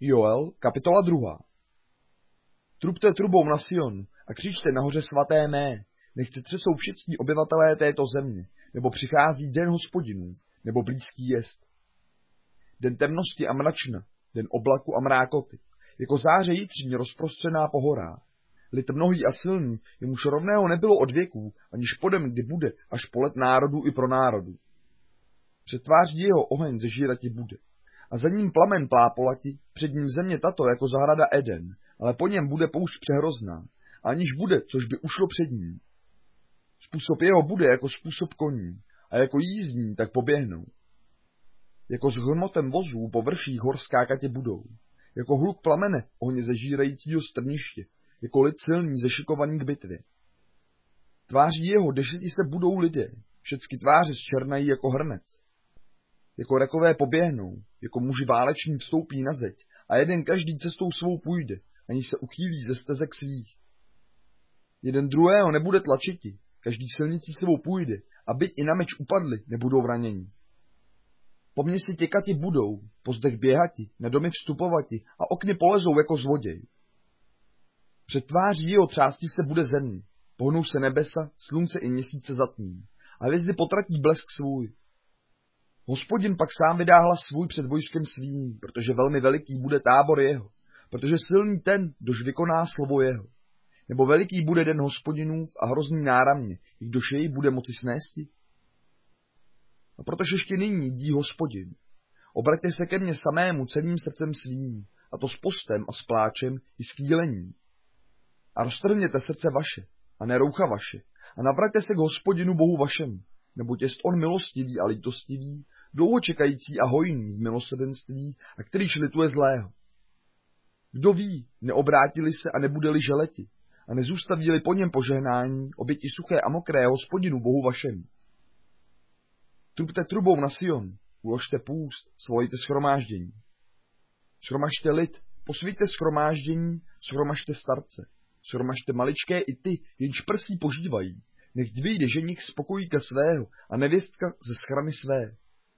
Joel, kapitola 2. Trubte trubou na Sionu a křičte nahoře svaté mé, nechť třesou všichni obyvatelé této země, nebo přichází den Hospodinův, nebo blízký jest. Den temnosti a mračna, den oblaku a mrákoty, jako záře jitřině rozprostřená po horách. Lid mnohý a silný, jemuž rovného nebylo od věků, aniž podem kdy bude, až polet národů i pro národů. Před tváří jeho oheň zežírati bude. A za ním plamen plápolati, před ním země tato jako zahrada Eden, ale po něm bude poušť přehrozná, aniž bude, což by ušlo před ním. Způsob jeho bude jako způsob koní, a jako jízdní, tak poběhnou. Jako s hmotem vozů po vrších hor skákatě budou, jako hluk plamene ohně zežírajícího strniště, jako lid silný zešikovaný k bitvě. Tváří jeho dešeti se budou lidé, všecky tváře zčernají jako hrnec. Jako rakové poběhnou, jako muži váleční vstoupí na zeď a jeden každý cestou svou půjde, ani se uchýlí ze stezek svých. Jeden druhého nebude tlačiti, každý silnicí svou půjde a byť i na meč upadli, nebudou ranění. Po měsi těkati budou, po zdech běhati, na domy vstupovati a okny polezou jako zloděj. Před tváří jeho třástí se bude země, pohnou se nebesa, slunce i měsíce zatmí a hvězdy potratí blesk svůj. Hospodin pak sám vydá hlas svůj před vojskem svým, protože velmi veliký bude tábor jeho, protože silný ten, kdož vykoná slovo jeho. Nebo veliký bude den Hospodinův a hrozný náramně, i kdož jej bude moci snésti. A protože ještě nyní dí Hospodin, obraťte se ke mně samému celým srdcem svým, a to s postem a s pláčem i s kýlením. A roztrhněte srdce vaše, a ne roucha vaše, a navraťte se k Hospodinu Bohu vašemu, neboť jest on milostivý a lítostivý, dlouho čekající a hojný v milosrdenství, a kterýž lituje zlého. Kdo ví, neobrátili se a nebudeli želeti, a nezůstaví-li po něm požehnání, oběti suché a mokré Hospodinu Bohu vašemu. Trubte trubou na Sion, uložte půst, svolejte shromáždění. Shromažte lid, posvíťte shromáždění, shromažte starce, shromažte maličké i ty, jenž prsí požívají, nechť vyjde ženich z pokojíka svého a nevěstka ze schrany své.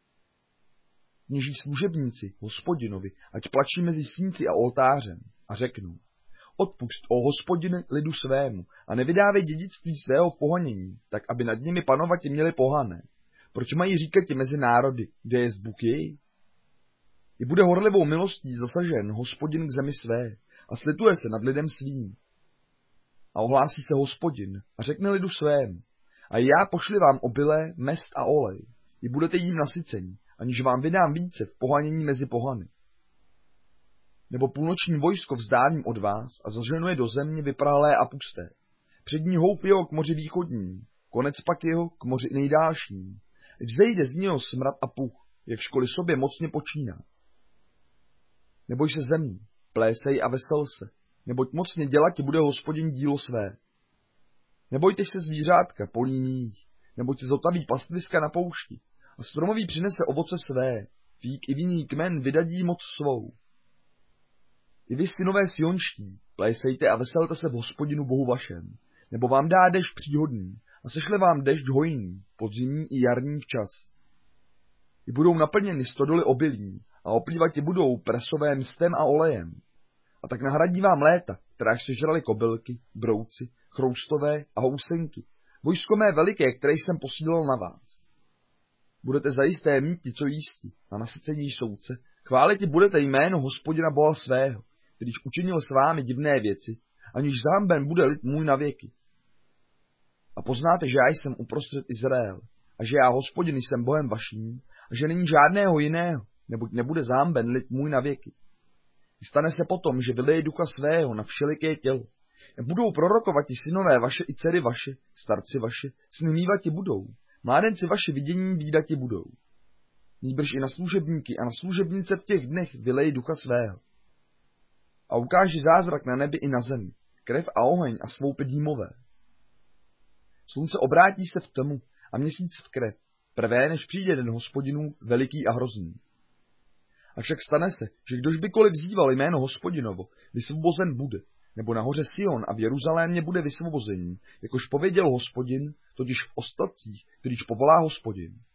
Kněží služebníci Hospodinovi, ať plačí mezi sínci a oltářem, a řeknou: Odpusť, o Hospodine, lidu svému, a nevydávej dědictví svého v pohanění, tak aby nad nimi panovati měli pohané. Proč mají říkati mezi národy, kde je Bůh jej? I bude horlivou milostí zasažen Hospodin k zemi své a slituje se nad lidem svým. A ohlásí se Hospodin a řekne lidu svému: A já pošli vám obilé, mest a olej, i budete jím nasycení, aniž vám vydám více v pohanění mezi pohany. Nebo půlnoční vojsko vzdálím od vás a zaženuje do země vyprahlé a pusté. Přední houp jeho k moři východní, konec pak jeho k moři nejdálším. Vzejde z něho smrad a puch, jak školy sobě mocně počíná. Neboj se zemí, plésej a vesel se, neboť mocně dělati bude Hospodin dílo své. Nebojte se zvířátka políních, neboť se zotaví pastviska na poušti, a stromový přinese ovoce své, fík i vinný kmen vydadí moc svou. I vy, synové sionští, plésejte a veselte se v Hospodinu Bohu vašem, nebo vám dá dešť příhodný a sešle vám dešť hojný, podzimní i jarní včas. I budou naplněny stodoly obilí a oplývati budou presové mstem a olejem. A tak nahradí vám léta, kteráž sežrali kobylky, brouci, chroustové a housenky, vojsko mé veliké, které jsem posílal na vás. Budete zajisté míti, co jísti, a nasycení souce, chváliti budete jméno Hospodina Boha svého, kterýž učinil s vámi divné věci, aniž zámben bude lid můj na věky. A poznáte, že já jsem uprostřed Izrael, a že já Hospodin jsem Bohem vaším, a že není žádného jiného, neboť nebude zámben lid můj na věky. Stane se potom, že vyleje ducha svého na všeliké tělo. Budou prorokovati synové vaše i dcery vaše, starci vaše, sny mívati budou, mládenci vaše vidění vídati budou. Nýbrž i na služebníky a na služebnice v těch dnech vyleje ducha svého. A ukáže zázrak na nebi i na zemi, krev a oheň a svoupy dýmové. Slunce obrátí se v tmu a měsíc v krev, prvé než přijde den Hospodinů veliký a hrozný. Avšak stane se, že kdož bykoliv vzýval jméno Hospodinovo, vysvobozen bude, nebo nahoře Sion a v Jeruzalémě bude vysvobození, jakož pověděl Hospodin, totiž v ostatcích, kterýž povolá Hospodin.